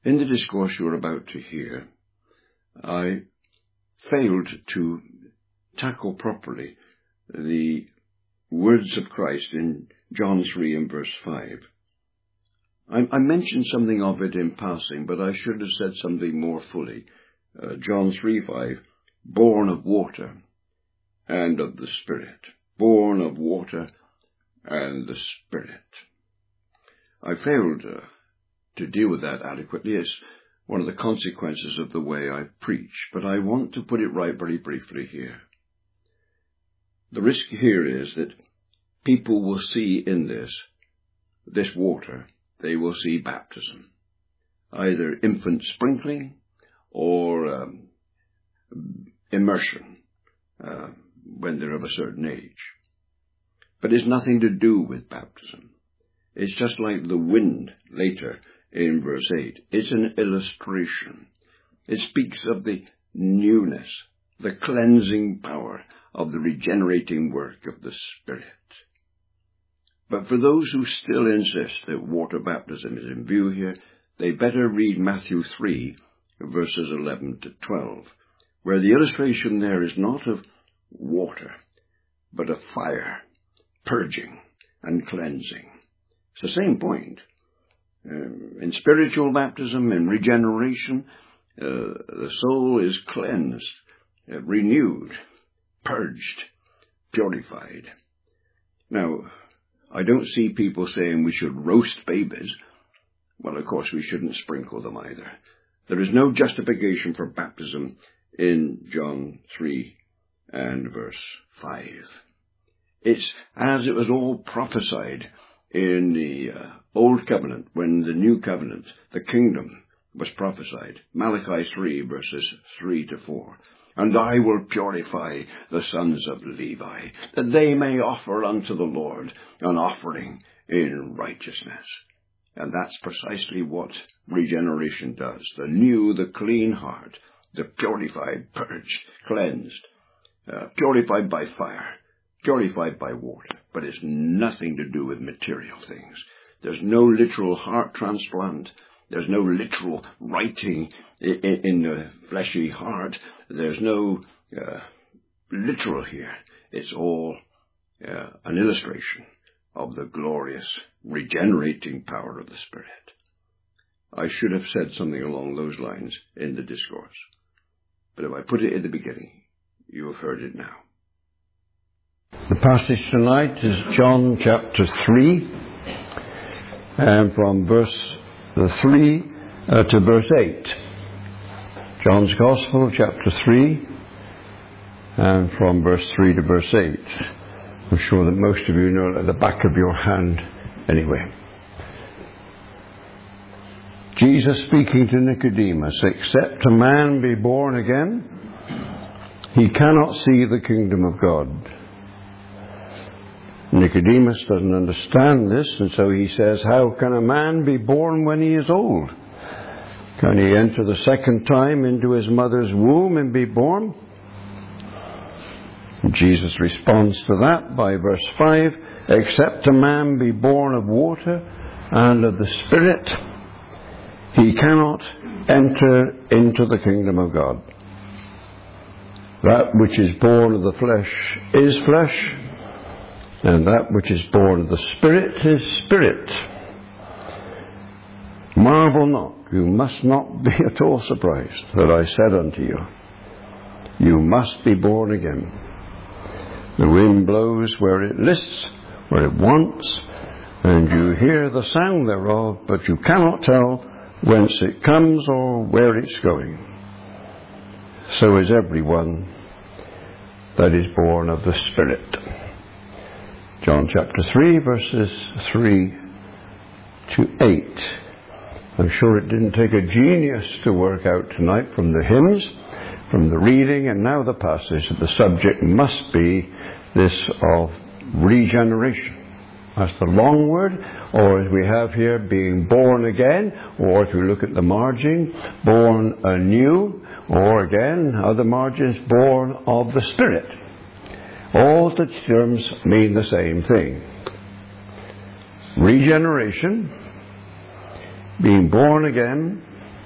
In the discourse you're about to hear, I failed to tackle properly the words of Christ in John 3 and verse 5. I mentioned something of it in passing, but I should have said something more fully. John 3:5, born of water and of the Spirit. Born of water and the Spirit. I failed to deal with that adequately. It's one of the consequences of the way I preach, but I want to put it right very briefly here. The risk here is that people will see in this water, they will see baptism, either infant sprinkling or immersion when they're of a certain age. But it's nothing to do with baptism. It's just like the wind later in verse 8. It's an illustration. It speaks of the newness, the cleansing power of the regenerating work of the Spirit. But for those who still insist that water baptism is in view here, they better read Matthew 3, verses 11 to 12, where the illustration there is not of water, but of fire, purging and cleansing. It's the same point. In spiritual baptism, in regeneration, the soul is cleansed, renewed, purged, purified. Now, I don't see people saying we should roast babies. Well, of course, we shouldn't sprinkle them either. There is no justification for baptism in John 3 and verse 5. It's as it was all prophesied in the Old Covenant, when the New Covenant, the kingdom, was prophesied. Malachi 3, verses 3 to 4. And I will purify the sons of Levi, that they may offer unto the Lord an offering in righteousness. And that's precisely what regeneration does. The new, the clean heart, the purified, purged, cleansed, purified by fire, purified by water. But it's nothing to do with material things. There's no literal heart transplant. There's no literal writing in the fleshy heart. There's no literal here. It's all an illustration of the glorious regenerating power of the Spirit. I should have said something along those lines in the discourse. But if I put it in the beginning, you have heard it now. The passage tonight is John chapter 3, and from verse 3 to verse 8. John's Gospel, chapter 3, and from verse 3 to verse 8. I'm sure that most of you know it at the back of your hand anyway. Jesus speaking to Nicodemus, except a man be born again, he cannot see the kingdom of God. Nicodemus doesn't understand this, and so he says, how can a man be born when he is old? Can he enter the second time into his mother's womb and be born? And Jesus responds to that by verse 5, except a man be born of water and of the Spirit, he cannot enter into the kingdom of God. That which is born of the flesh is flesh, and that which is born of the Spirit is spirit. Marvel not, you must not be at all surprised that I said unto you, you must be born again. The wind blows where it lists, where it wants, and you hear the sound thereof, but you cannot tell whence it comes or where it's going. So is everyone that is born of the Spirit. John chapter 3, verses 3 to 8. I'm sure it didn't take a genius to work out tonight from the hymns, from the reading, and now the passage, that the subject must be this of regeneration. That's the long word, or as we have here, being born again, or if you look at the margin, born anew, or again, other margins, born of the Spirit. All the terms mean the same thing. Regeneration, being born again,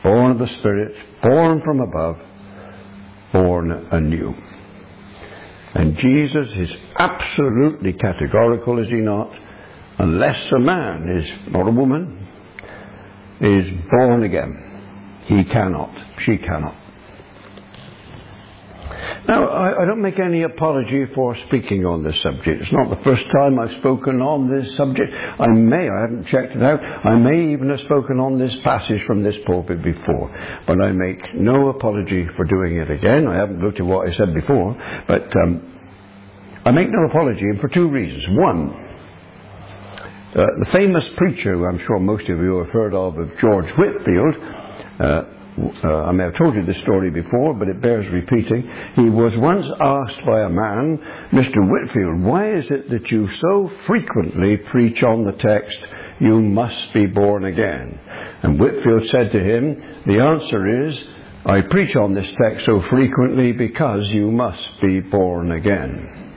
born of the Spirit, born from above, born anew. And Jesus is absolutely categorical, is he not? Unless a man is, not a woman, is born again, he cannot, she cannot. Now, I don't make any apology for speaking on this subject. It's not the first time I've spoken on this subject. I haven't checked it out, I may even have spoken on this passage from this pulpit before. But I make no apology for doing it again. I haven't looked at what I said before. But I make no apology, and for two reasons. One, the famous preacher, who I'm sure most of you have heard of George Whitefield, I may have told you this story before, but it bears repeating. He was once asked by a man, Mr. Whitefield, why is it that you so frequently preach on the text, you must be born again? And Whitefield said to him, the answer is, I preach on this text so frequently because you must be born again.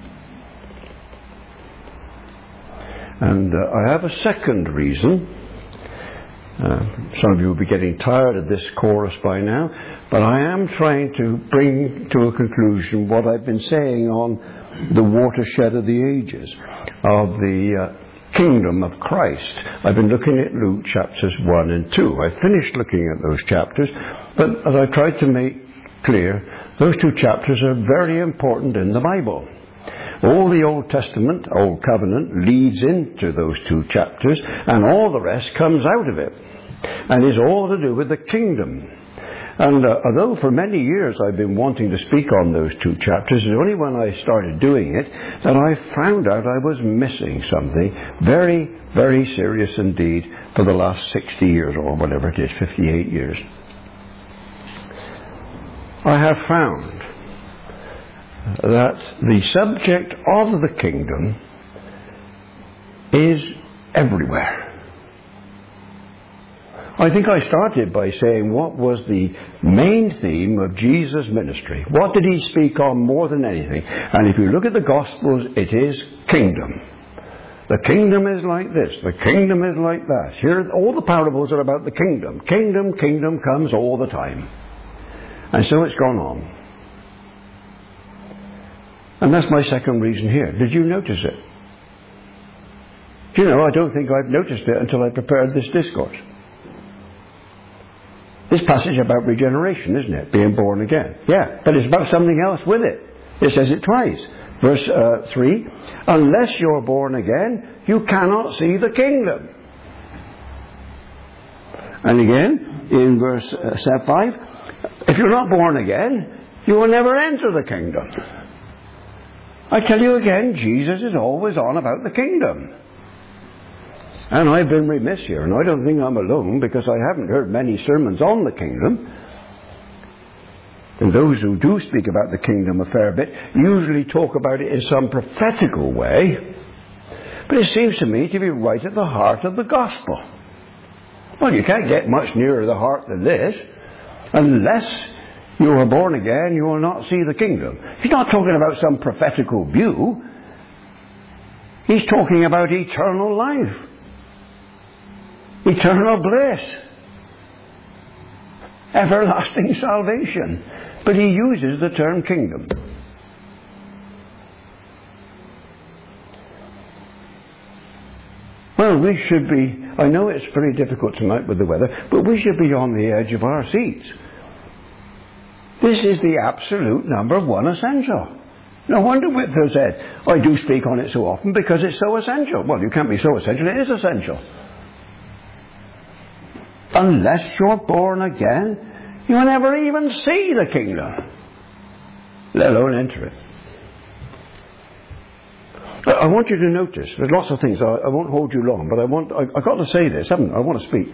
And I have a second reason. Some of you will be getting tired of this chorus by now, but I am trying to bring to a conclusion what I've been saying on the watershed of the ages, of the kingdom of Christ. I've been looking at Luke chapters 1 and 2. I finished looking at those chapters, but as I tried to make clear, those two chapters are very important in the Bible. All the Old Testament, Old Covenant, leads into those two chapters, and all the rest comes out of it, and is all to do with the kingdom. And although for many years I've been wanting to speak on those two chapters, it's only when I started doing it that I found out I was missing something very, very serious indeed for the last 60 years, or whatever it is, 58 years. I have found that the subject of the kingdom is everywhere. I think I started by saying what was the main theme of Jesus' ministry. What did he speak on more than anything? And if you look at the Gospels, it is kingdom. The kingdom is like this. The kingdom is like that. Here, all the parables are about the kingdom. Kingdom, kingdom comes all the time. And so it's gone on. And that's my second reason here. Did you notice it? Do you know, I don't think I've noticed it until I prepared this discourse. This passage about regeneration, isn't it? Being born again. Yeah, but it's about something else with it. It says it twice. Verse 3, unless you're born again, you cannot see the kingdom. And again, in verse 5, if you're not born again, you will never enter the kingdom. I tell you again, Jesus is always on about the kingdom. And I've been remiss here, and I don't think I'm alone, because I haven't heard many sermons on the kingdom. And those who do speak about the kingdom a fair bit usually talk about it in some prophetical way. But it seems to me to be right at the heart of the gospel. Well, you can't get much nearer the heart than this. Unless you are born again, you will not see the kingdom. He's not talking about some prophetical view. He's talking about eternal life. Eternal bliss. Everlasting salvation. But he uses the term kingdom. Well, we should be, I know it's very difficult tonight with the weather, but we should be on the edge of our seats. This is the absolute number one essential. No wonder Whitefield said, I do speak on it so often because it's so essential. Well, you can't be so essential, it is essential. Unless you're born again, you'll never even see the kingdom, let alone enter it. I want you to notice, there's lots of things, I won't hold you long, but I've got to say this, haven't I? I want to speak.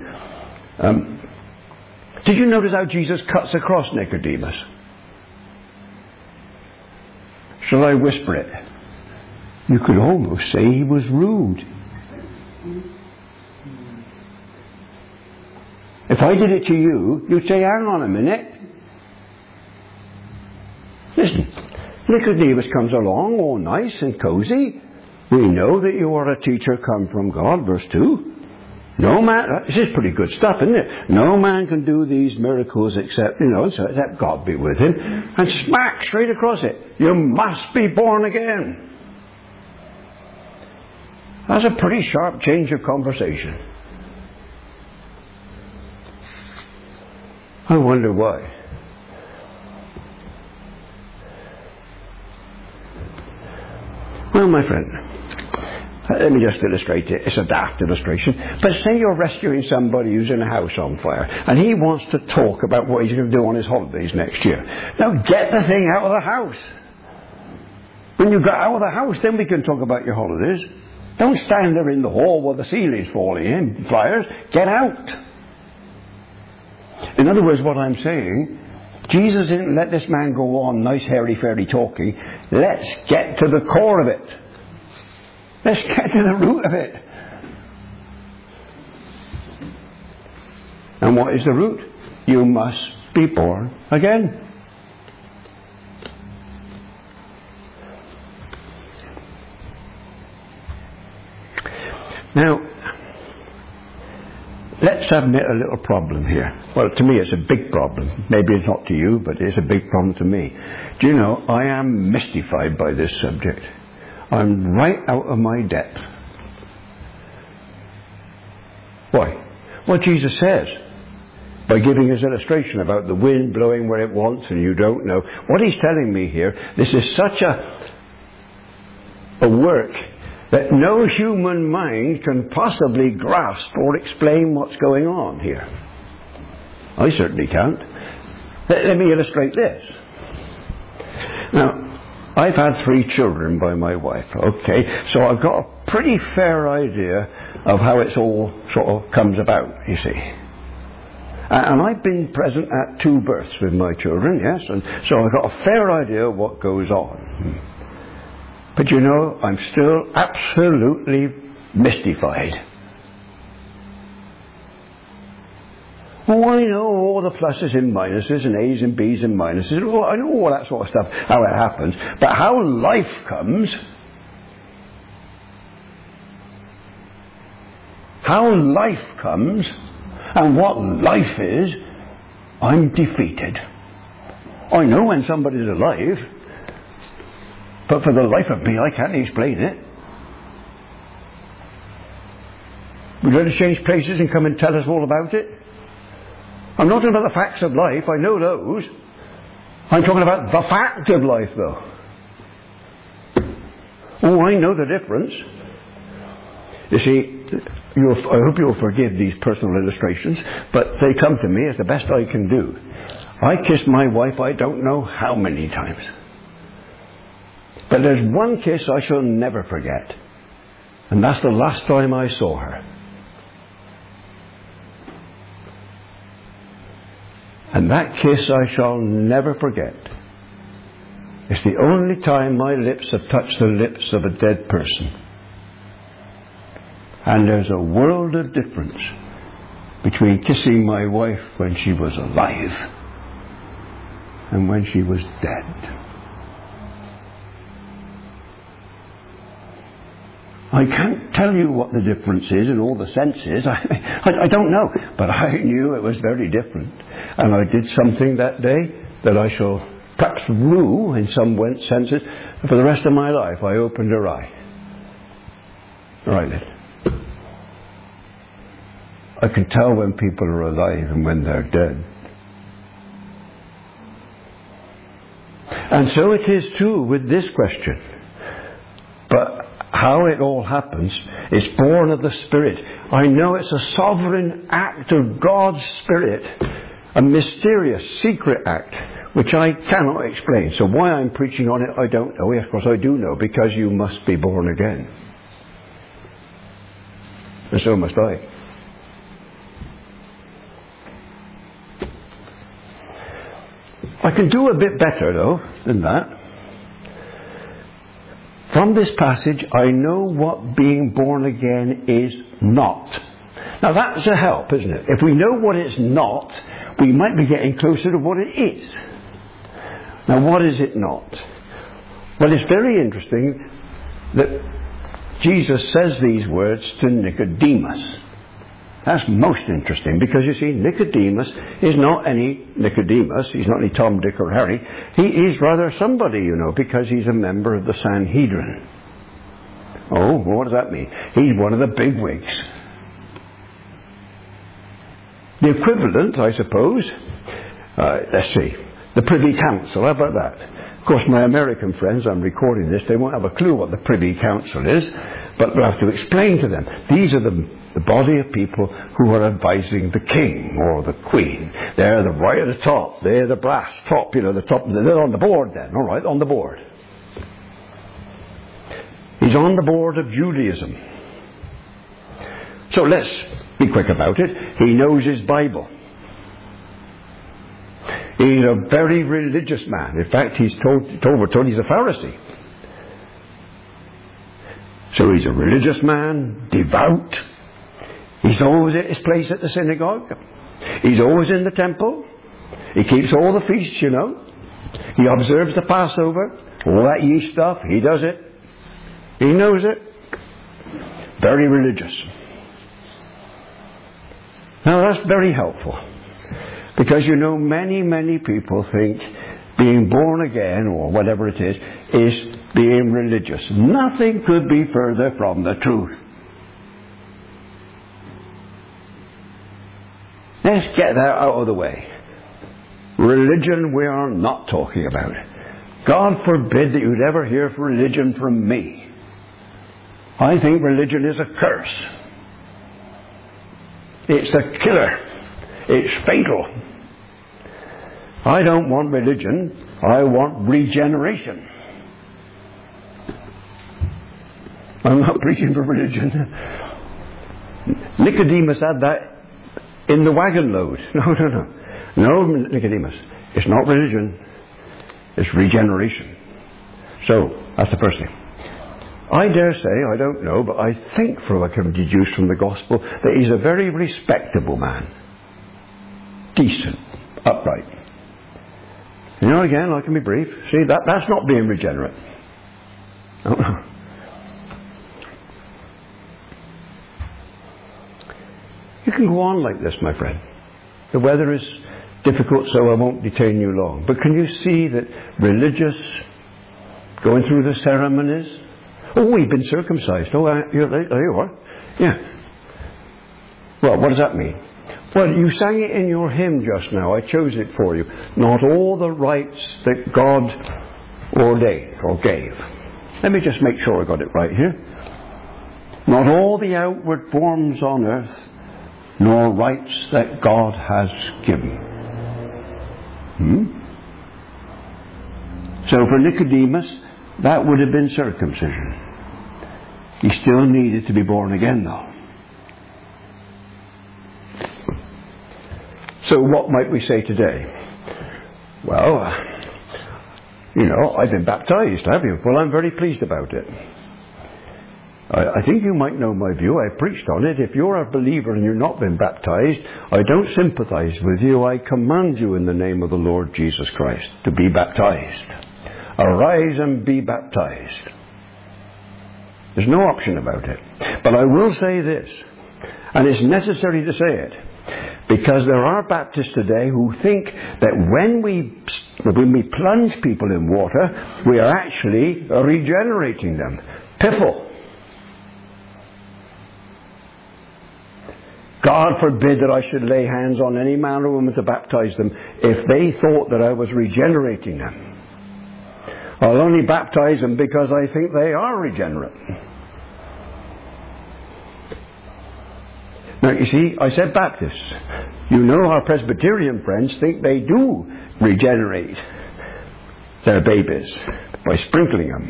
Did you notice how Jesus cuts across Nicodemus? Shall I whisper it? You could almost say he was rude. If I did it to you, you'd say, hang on a minute. Listen, Nicodemus comes along all nice and cozy. We know that you are a teacher come from God, verse 2. No man, this is pretty good stuff, isn't it? No man can do these miracles except God be with him. And smack straight across it. You must be born again. That's a pretty sharp change of conversation. I wonder why. Well, my friend, let me just illustrate it. It's a daft illustration. But say you're rescuing somebody who's in a house on fire, and he wants to talk about what he's going to do on his holidays next year. Now get the thing out of the house. When you get out of the house, then we can talk about your holidays. Don't stand there in the hall while the ceiling's falling in. Flyers, get out. In other words, what I'm saying, Jesus didn't let this man go on nice hairy-fairy talking. Let's get to the core of it. Let's get to the root of it. And what is the root? You must be born again. Now, let's admit a little problem here. Well, to me it's a big problem. Maybe it's not to you, but it's a big problem to me. Do you know, I am mystified by this subject. I'm right out of my depth. Why? Well, Jesus says, by giving his illustration about the wind blowing where it wants and you don't know, what he's telling me here, this is such a work that no human mind can possibly grasp or explain what's going on here. I certainly can't. Let me illustrate this. Now, I've had 3 children by my wife, okay, so I've got a pretty fair idea of how it's all sort of comes about, you see. And I've been present at 2 births with my children, yes, and so I've got a fair idea of what goes on. But you know, I'm still absolutely mystified. Oh, I know all the pluses and minuses and A's and B's and minuses. Oh, I know all that sort of stuff, how it happens. But how life comes, and what life is, I'm defeated. I know when somebody's alive, but for the life of me, I can't explain it. Would you like to change places and come and tell us all about it? I'm not talking about the facts of life, I know those. I'm talking about the fact of life, though. Oh, I know the difference. You see, I hope you'll forgive these personal illustrations, but they come to me as the best I can do. I kissed my wife I don't know how many times. But there's one kiss I shall never forget. And that's the last time I saw her. And that kiss I shall never forget. It's the only time my lips have touched the lips of a dead person. And there's a world of difference between kissing my wife when she was alive and when she was dead. I can't tell you what the difference is in all the senses. I don't know. But I knew it was very different. And I did something that day that I shall perhaps rue in some senses. And for the rest of my life, I opened her eye. Right then. I can tell when people are alive and when they're dead. And so it is too with this question. But how it all happens is born of the Spirit. I know it's a sovereign act of God's Spirit, a mysterious, secret act, which I cannot explain. So why I'm preaching on it, I don't know. Yes, of course I do know, because you must be born again. And so must I. I can do a bit better, though, than that. From this passage, I know what being born again is not. Now that's a help, isn't it? If we know what it's not, we might be getting closer to what it is. Now what is it not? Well, it's very interesting that Jesus says these words to Nicodemus. That's most interesting, because you see, Nicodemus is not any Nicodemus. He's not any Tom, Dick or Harry. He is rather somebody, you know, because he's a member of the Sanhedrin. Oh, well, what does that mean? He's one of the bigwigs. The equivalent, I suppose, let's see, the Privy Council. How about that? Of course, my American friends, I'm recording this, they won't have a clue what the Privy Council is, but we'll have to explain to them. These are the body of people who are advising the king or the queen. They're the right at the top. They're the brass top, you know, the top. They're on the board then, all right, on the board. He's on the board of Judaism. So let's be quick about it. He knows his Bible. He's a very religious man. In fact, we're told he's a Pharisee. So he's a religious man, devout. He's always at his place at the synagogue. He's always in the temple. He keeps all the feasts, you know. He observes the Passover. All that yeast stuff, he does it. He knows it. Very religious. Now that's very helpful. Because, you know, many, many people think being born again, or whatever it is being religious. Nothing could be further from the truth. Let's get that out of the way. Religion we are not talking about. God forbid that you'd ever hear of religion from me. I think religion is a curse. It's a killer. It's fatal. I don't want religion. I want regeneration. I'm not preaching for religion. Nicodemus had that in the wagon load. No, Nicodemus. It's not religion. It's regeneration. So, that's the first thing. I dare say, I don't know, but I think I can deduce from the Gospel that he's a very respectable man. Decent. Upright. You know, again, I can be brief. See, that's not being regenerate. No. You can go on like this, my friend. The weather is difficult, so I won't detain you long. But can you see that religious, going through the ceremonies? Oh, we've been circumcised. Oh, there you are. Yeah. Well, what does that mean? Well, you sang it in your hymn just now. I chose it for you. Not all the rites that God ordained or gave. Let me just make sure I got it right here. Not all the outward forms on earth, nor rites that God has given. So for Nicodemus, that would have been circumcision. He still needed to be born again, though. So what might we say today? Well, you know, I've been baptized, have you? Well, I'm very pleased about it. I think you might know my view. I preached on it. If you're a believer and you've not been baptized, I don't sympathize with you. I command you in the name of the Lord Jesus Christ to be baptized. Arise and be baptized. There's no option about it. But I will say this, and it's necessary to say it, because there are Baptists today who think that when we plunge people in water, we are actually regenerating them. Piffle. God forbid that I should lay hands on any man or woman to baptize them if they thought that I was regenerating them. I'll only baptize them because I think they are regenerate. Now, you see, I said Baptists. You know our Presbyterian friends think they do regenerate their babies by sprinkling them.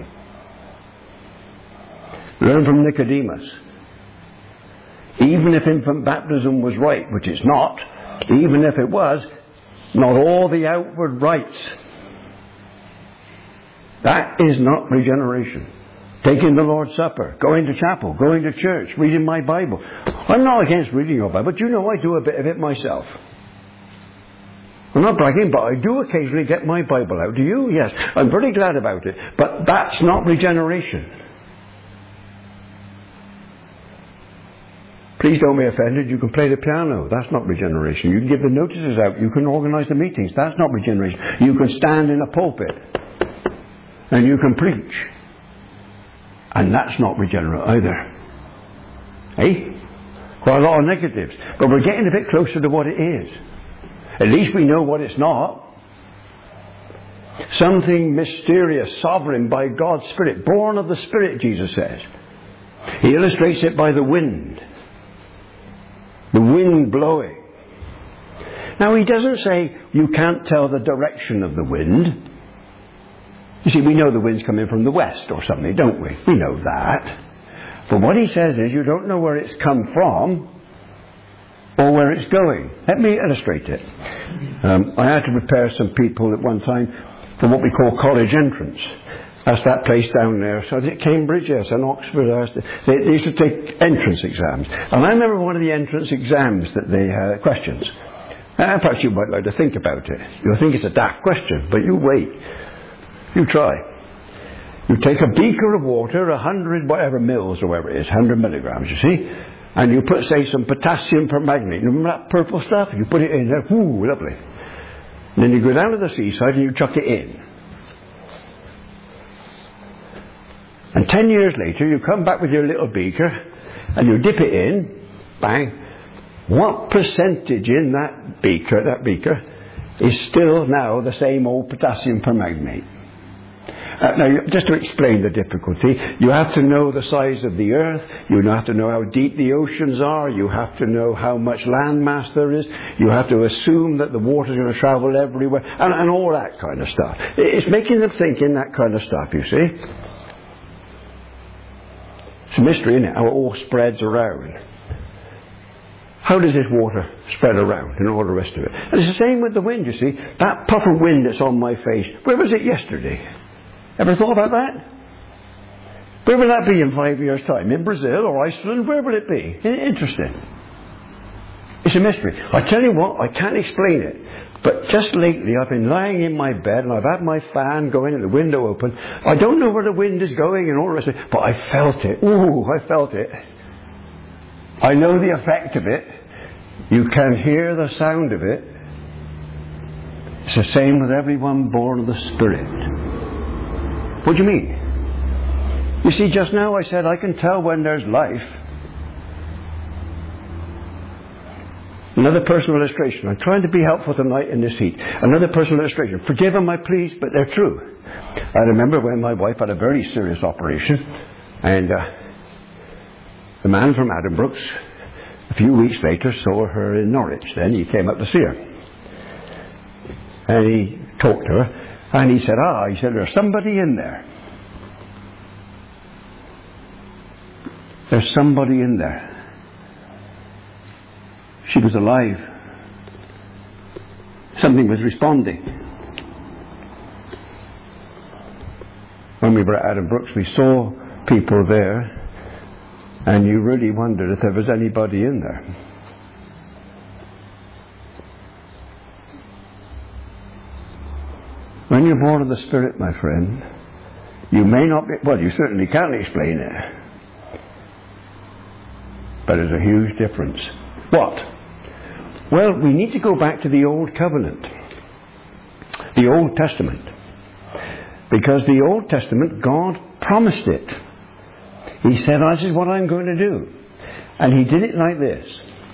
Learn from Nicodemus. Even if infant baptism was right, which it's not, even if it was, not all the outward rites. That is not regeneration. Taking the Lord's Supper, going to chapel, going to church, reading my Bible. I'm not against reading your Bible, but you know I do a bit of it myself. I'm not bragging, but I do occasionally get my Bible out. Do you? Yes. I'm very glad about it. But that's not regeneration. Please don't be offended. You can play the piano. That's not regeneration. You can give the notices out. You can organise the meetings. That's not regeneration. You can stand in a pulpit and you can preach. And that's not regenerate either. Eh? Quite a lot of negatives. But we're getting a bit closer to what it is. At least we know what it's not. Something mysterious, sovereign by God's Spirit. Born of the Spirit, Jesus says. He illustrates it by the wind. The wind blowing. Now he doesn't say you can't tell the direction of the wind. You see, we know the wind's coming from the west or something, don't we? We know that. But what he says is you don't know where it's come from or where it's going. Let me illustrate it. I had to prepare some people at one time for what we call college entrance. That's that place down there. So at Cambridge, yes, and Oxford. They used to take entrance exams. And I remember one of the entrance exams that they had questions. Perhaps you might like to think about it. You'll think it's a daft question, but you wait. You try. You take a beaker of water, 100 whatever mils or whatever it is, 100 milligrams, you see, and you put, say, some potassium permanganate. You remember that purple stuff? You put it in there. Whoo, lovely. And then you go down to the seaside and you chuck it in. And 10 years later, you come back with your little beaker and you dip it in, bang. What percentage in that beaker is still now the same old potassium permanganate? Now, just to explain the difficulty, you have to know the size of the earth, you have to know how deep the oceans are, you have to know how much land mass there is, you have to assume that the water's going to travel everywhere, and all that kind of stuff. It's making them think in that kind of stuff, you see. It's a mystery, isn't it, how it all spreads around. How does this water spread around and all the rest of it? And it's the same with the wind, you see. That puff of wind that's on my face, where was it yesterday? Ever thought about that? Where will that be in 5 years' time? In Brazil or Iceland? Where will it be? Interesting. It's a mystery. I tell you what, I can't explain it. But just lately I've been lying in my bed and I've had my fan going and the window open. I don't know where the wind is going and all the rest of it, but I felt it. Ooh, I felt it. I know the effect of it. You can hear the sound of it. It's the same with everyone born of the Spirit. What do you mean? You see, just now I said I can tell when there's life. Another personal illustration. I'm trying to be helpful tonight in this heat. Another personal illustration. Forgive them, I please, but they're true. I remember when my wife had a very serious operation, and the man from Addenbrooke's, a few weeks later, saw her in Norwich. Then he came up to see her. And he talked to her. And he said, there's somebody in there. There's somebody in there. She was alive. Something was responding. When we were at Addenbrooke's, we saw people there, and you really wondered if there was anybody in there. When you're born of the Spirit, my friend, you may not be, well, you certainly can't explain it. But there's a huge difference. What? Well, we need to go back to the Old Covenant. The Old Testament. Because the Old Testament, God promised it. He said, this is what I'm going to do. And He did it like this.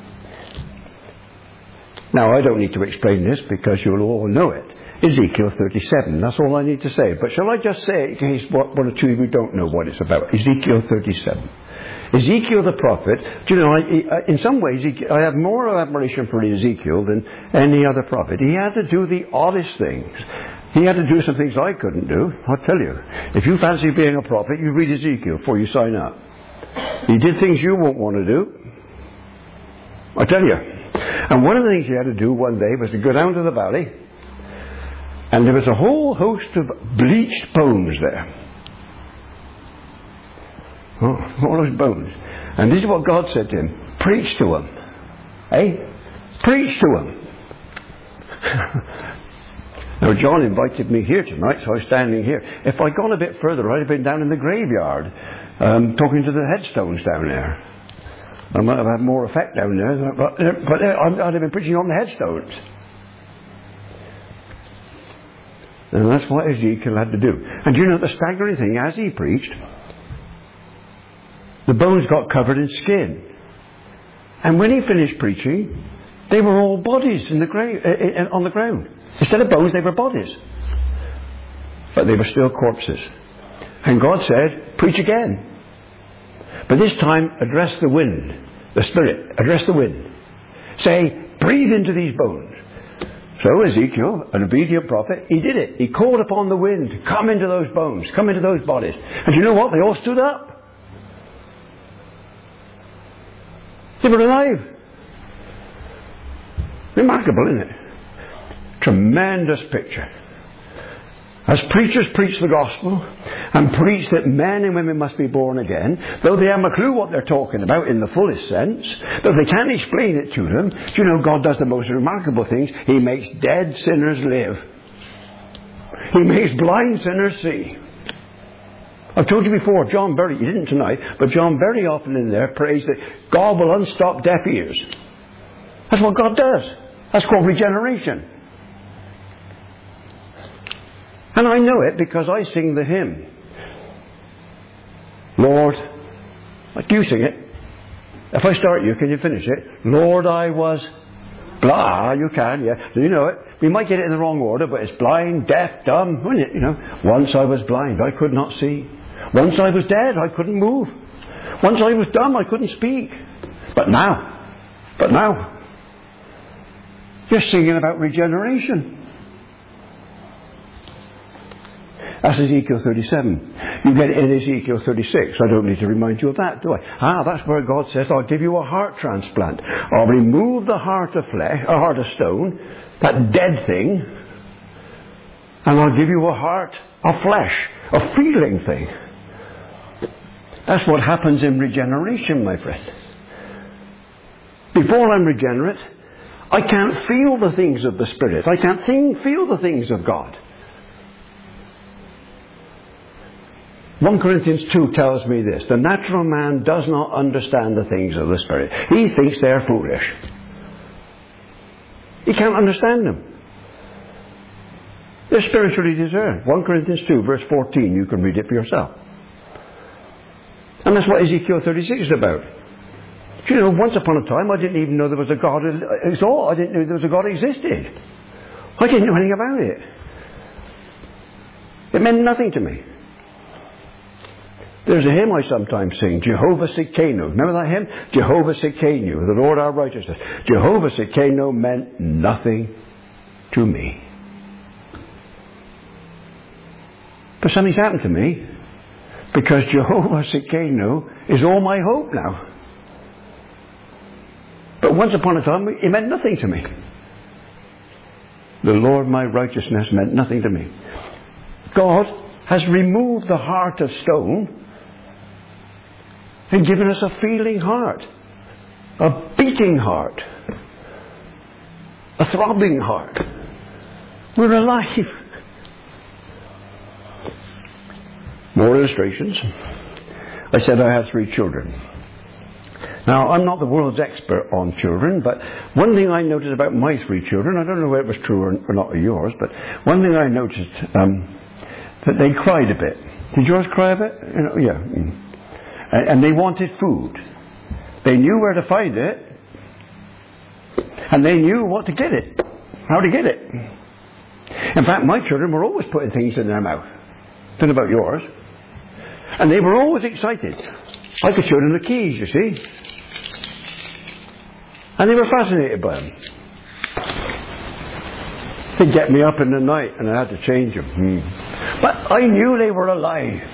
Now, I don't need to explain this because you'll all know it. Ezekiel 37, that's all I need to say. But shall I just say it in case one or two of you don't know what it's about? Ezekiel 37. Ezekiel the prophet, do you know, in some ways I have more admiration for Ezekiel than any other prophet. He had to do the oddest things. He had to do some things I couldn't do. I'll tell you. If you fancy being a prophet, you read Ezekiel before you sign up. He did things you won't want to do. I tell you. And one of the things he had to do one day was to go down to the valley, and there was a whole host of bleached bones there. Oh, all those bones. And this is what God said to him. Preach to them. Preach to them. Now, John invited me here tonight, so I was standing here. If I'd gone a bit further, I'd have been down in the graveyard, talking to the headstones down there. I might have had more effect down there, but I'd have been preaching on the headstones. And that's what Ezekiel had to do. And you know the staggering thing, as he preached, the bones got covered in skin. And when he finished preaching, they were all bodies in the on the ground. Instead of bones, they were bodies. But they were still corpses. And God said, preach again. But this time, address the wind, the Spirit. Address the wind. Say, breathe into these bones. So Ezekiel, an obedient prophet, he did it. He called upon the wind to come into those bones, come into those bodies. And you know what? They all stood up. They were alive. Remarkable, isn't it? Tremendous picture. As preachers preach the gospel and preach that men and women must be born again, though they haven't a clue what they're talking about in the fullest sense, though they can't explain it to them, do you know God does the most remarkable things? He makes dead sinners live. He makes blind sinners see. I've told you before, John Berry, he didn't tonight, but John very often in there prays that God will unstop deaf ears. That's what God does. That's called regeneration. And I know it because I sing the hymn. Lord, do you sing it? If I start you, can you finish it? Lord, I was blah. You can, yeah. Do you know it? We might get it in the wrong order, but it's blind, deaf, dumb, isn't it? You know, once I was blind, I could not see. Once I was dead, I couldn't move. Once I was dumb, I couldn't speak. But now, you're singing about regeneration. That's Ezekiel 37. You get it in Ezekiel 36. I don't need to remind you of that, do I? That's where God says, I'll give you a heart transplant. I'll remove the heart of flesh, a heart of stone, that dead thing, and I'll give you a heart of flesh, a feeling thing. That's what happens in regeneration, my friend. Before I'm regenerate, I can't feel the things of the Spirit. I can't feel the things of God. 1 Corinthians 2 tells me this. The natural man does not understand the things of the Spirit. He thinks they're foolish. He can't understand them. They're spiritually discerned. 1 Corinthians 2 verse 14. You can read it for yourself. And that's what Ezekiel 36 is about. You know, once upon a time I didn't even know there was a God at all. I didn't know there was a God existed. I didn't know anything about it. It meant nothing to me. There's a hymn I sometimes sing, Jehovah Tsidkenu. Remember that hymn? Jehovah Tsidkenu, the Lord our righteousness. Jehovah Tsidkenu meant nothing to me. But something's happened to me, because Jehovah Tsidkenu is all my hope now. But once upon a time, it meant nothing to me. The Lord my righteousness meant nothing to me. God has removed the heart of stone and given us a feeling heart, a beating heart, a throbbing heart. We're alive. More illustrations. I said I have 3 children. Now, I'm not the world's expert on children, but one thing I noticed about my 3 children, I don't know whether it was true or not of yours, but one thing I noticed, that they cried a bit. Did yours cry a bit? You know, yeah. And they wanted food. They knew where to find it, and they knew what to get it, how to get it. In fact, my children were always putting things in their mouth. Don't know about yours. And they were always excited. I could show them the keys, you see. And they were fascinated by them. They'd get me up in the night and I had to change them. But I knew they were alive.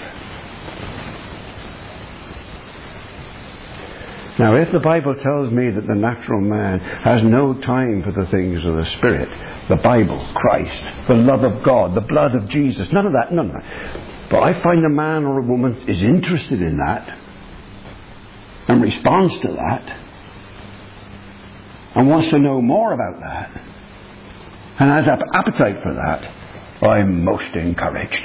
Now, if the Bible tells me that the natural man has no time for the things of the Spirit, the Bible, Christ, the love of God, the blood of Jesus, none of that. But I find a man or a woman is interested in that and responds to that and wants to know more about that and has an appetite for that, I'm most encouraged.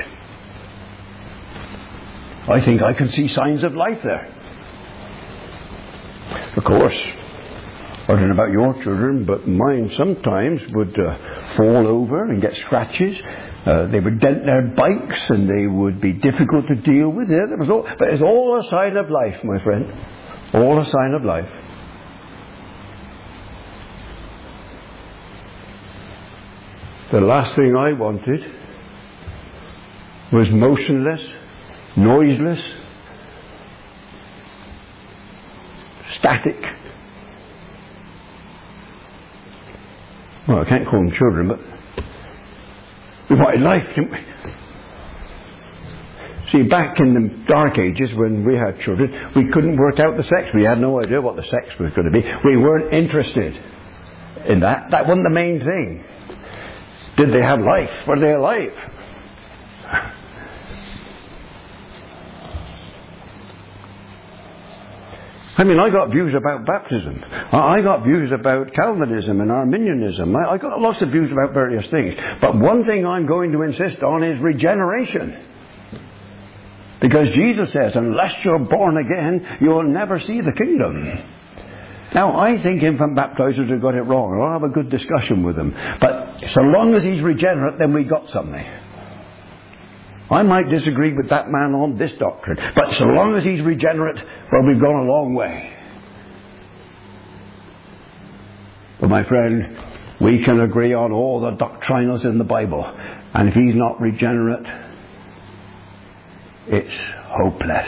I think I can see signs of life there. Of course, I don't know about your children, but mine sometimes would fall over and get scratches. They would dent their bikes and they would be difficult to deal with. Yeah, but it's all a sign of life, my friend. All a sign of life. The last thing I wanted was motionless, noiseless, static. Well, I can't call them children, but we wanted life, didn't we? See, back in the dark ages when we had children, we couldn't work out the sex. We had no idea what the sex was going to be. We weren't interested in that. That wasn't the main thing. Did they have life? Were they alive? I mean, I got views about baptism. I got views about Calvinism and Arminianism. I got lots of views about various things. But one thing I'm going to insist on is regeneration. Because Jesus says, unless you're born again, you'll never see the kingdom. Now, I think infant baptizers have got it wrong. I'll have a good discussion with them. But so long as he's regenerate, then we got something. I might disagree with that man on this doctrine, but so long as he's regenerate, well, we've gone a long way. But my friend, we can agree on all the doctrinals in the Bible, and if he's not regenerate, it's hopeless.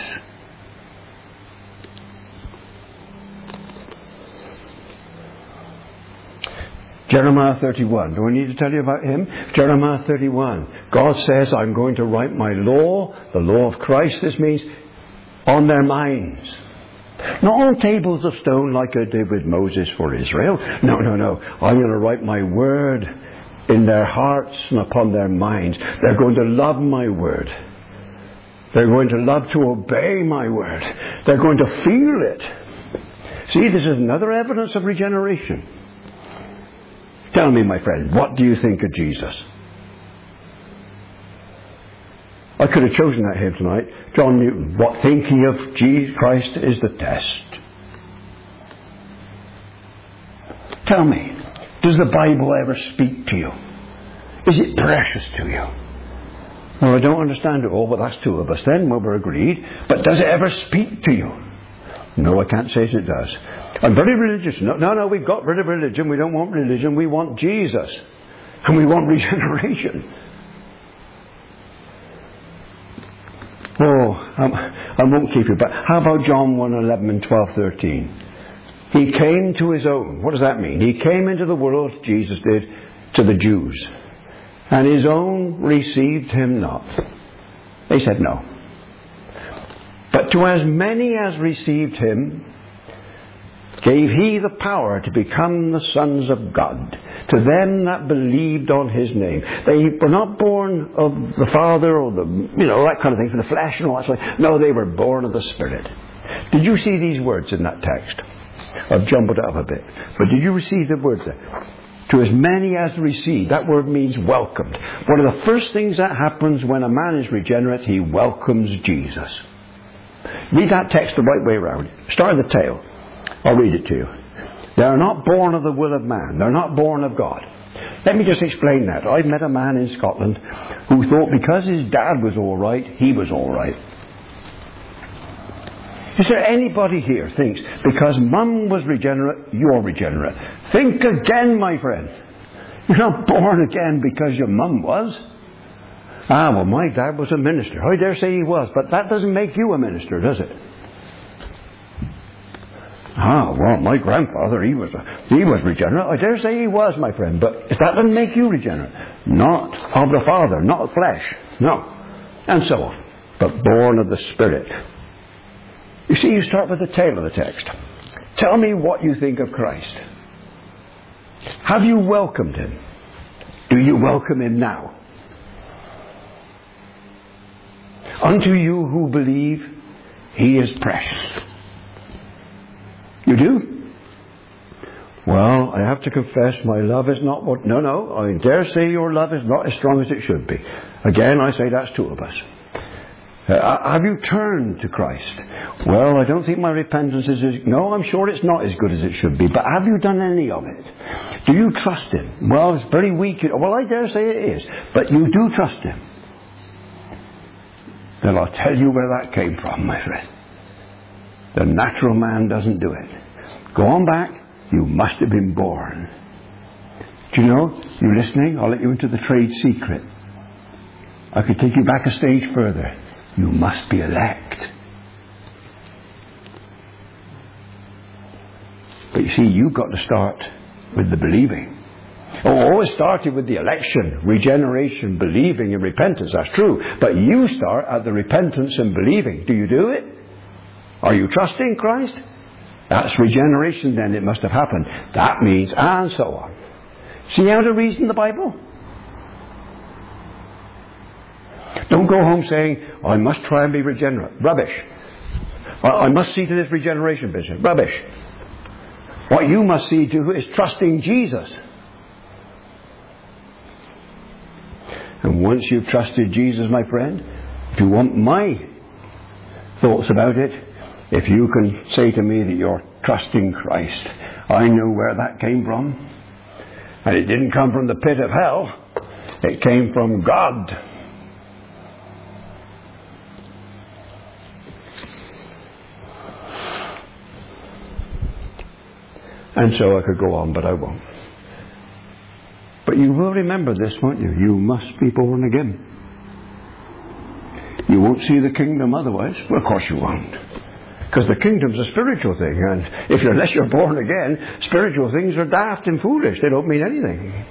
Jeremiah 31. Do I need to tell you about him? Jeremiah 31. God says, I'm going to write my law, the law of Christ, this means, on their minds. Not on tables of stone like I did with Moses for Israel. No. I'm going to write my word in their hearts and upon their minds. They're going to love my word. They're going to love to obey my word. They're going to feel it. See, this is another evidence of regeneration. Tell me, my friend, what do you think of Jesus? I could have chosen that hymn tonight. John Newton, what think ye of Jesus Christ is the test. Tell me, does the Bible ever speak to you? Is it precious to you? Well, I don't understand it all, but that's two of us then, well, we're agreed. But does it ever speak to you? No, I can't say as it does. I'm very religious. No, we've got rid of religion. We don't want religion. We want Jesus. And we want regeneration. Oh, I won't keep you. But how about John 1:11 and 12:13? He came to his own. What does that mean? He came into the world, Jesus did, to the Jews. And his own received him not. They said no. But to as many as received him, gave he the power to become the sons of God, to them that believed on his name. They were not born of the Father or that kind of thing, from the flesh and all that stuff. No, they were born of the Spirit. Did you see these words in that text? I've jumbled it up a bit. But did you receive the words there? To as many as received. That word means welcomed. One of the first things that happens when a man is regenerate, he welcomes Jesus. Read that text the right way around. Start at the tail. I'll read it to you. They are not born of the will of man. They're not born of God. Let me just explain that. I met a man in Scotland who thought because his dad was all right, he was all right. Is there anybody here thinks because mum was regenerate, you're regenerate? Think again, my friend. You're not born again because your mum was. Well, my dad was a minister. I dare say he was, but that doesn't make you a minister, does it? Well, my grandfather, he was regenerate. I dare say he was, my friend, but that doesn't make you regenerate. Not of the Father, not of flesh, no. And so on. But born of the Spirit. You see, you start with the tail of the text. Tell me what you think of Christ. Have you welcomed him? Do you welcome him now? Unto you who believe, he is precious. You do? Well, I have to confess my love is not what... No, I dare say your love is not as strong as it should be. Again, I say that's two of us. Have you turned to Christ? Well, I don't think my repentance is... No, I'm sure it's not as good as it should be. But have you done any of it? Do you trust Him? Well, it's very weak. Well, I dare say it is. But you do trust Him. Then I'll tell you where that came from, my friend. The natural man doesn't do it. Go on back. You must have been born. Do you know? You listening? I'll let you into the trade secret. I could take you back a stage further. You must be elect. But you see, you've got to start with the believing. Oh, it started with the election, regeneration, believing and repentance. That's true. But you start at the repentance and believing. Do you do it? Are you trusting Christ? That's regeneration then. It must have happened. That means, and so on. See how to reason the Bible? Don't go home saying, I must try and be regenerate. Rubbish. I must see to this regeneration business. Rubbish. What you must see to is trusting Jesus. And once you've trusted Jesus, my friend, if you want my thoughts about it, if you can say to me that you're trusting Christ, I know where that came from. And it didn't come from the pit of hell. It came from God. And so I could go on, but I won't. But you will remember this, won't you? You must be born again. You won't see the kingdom otherwise. Well, of course you won't. Because the kingdom's a spiritual thing. And unless you're born again, spiritual things are daft and foolish. They don't mean anything.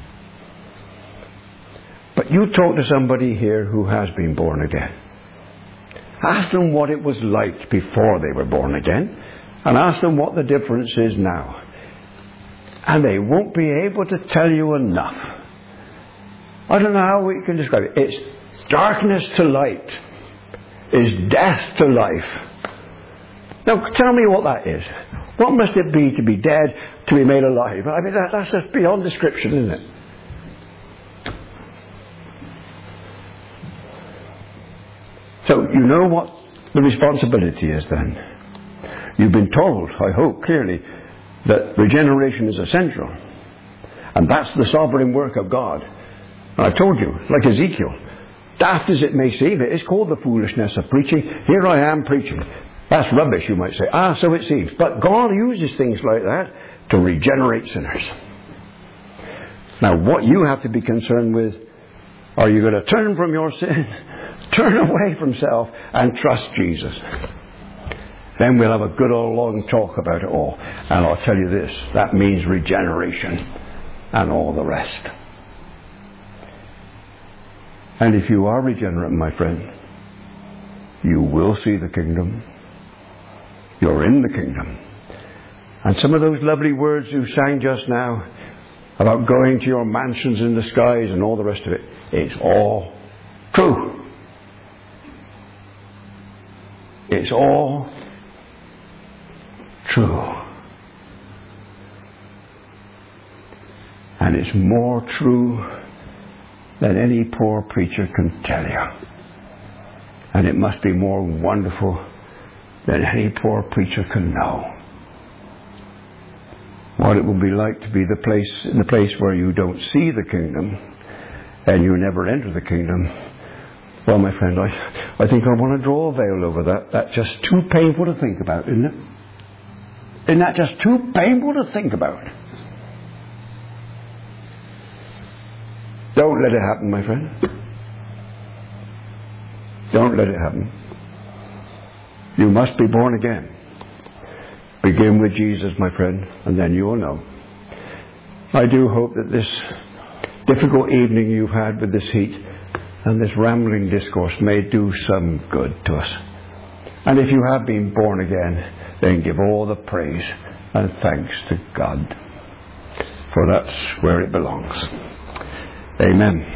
But you talk to somebody here who has been born again. Ask them what it was like before they were born again. And ask them what the difference is now. And they won't be able to tell you enough. I don't know how we can describe it. It's darkness to light. It's death to life. Now tell me what that is. What must it be to be dead, to be made alive? I mean, that's just beyond description, isn't it? So you know what the responsibility is then. You've been told, I hope clearly, that regeneration is essential. And that's the sovereign work of God. And I've told you, like Ezekiel, daft as it may seem, it is called the foolishness of preaching. Here I am preaching. That's rubbish, you might say. So it seems. But God uses things like that to regenerate sinners. Now, what you have to be concerned with, are you going to turn from your sin, turn away from self, and trust Jesus? Then we'll have a good old long talk about it all. And I'll tell you this, that means regeneration and all the rest. And if you are regenerate, my friend, you will see the kingdom. You're in the kingdom. And some of those lovely words you sang just now about going to your mansions in the skies and all the rest of it, it's all true. It's all true. And it's more true than any poor preacher can tell you. And it must be more wonderful than any poor preacher can know. What it will be like to be in the place where you don't see the kingdom and you never enter the kingdom. Well, my friend, I think I want to draw a veil over that. That's just too painful to think about, isn't it? Isn't that just too painful to think about? Don't let it happen, my friend. Don't let it happen. You must be born again. Begin with Jesus, my friend, and then you will know. I do hope that this difficult evening you've had with this heat and this rambling discourse may do some good to us. And if you have been born again, then give all the praise and thanks to God. For that's where it belongs. Amen.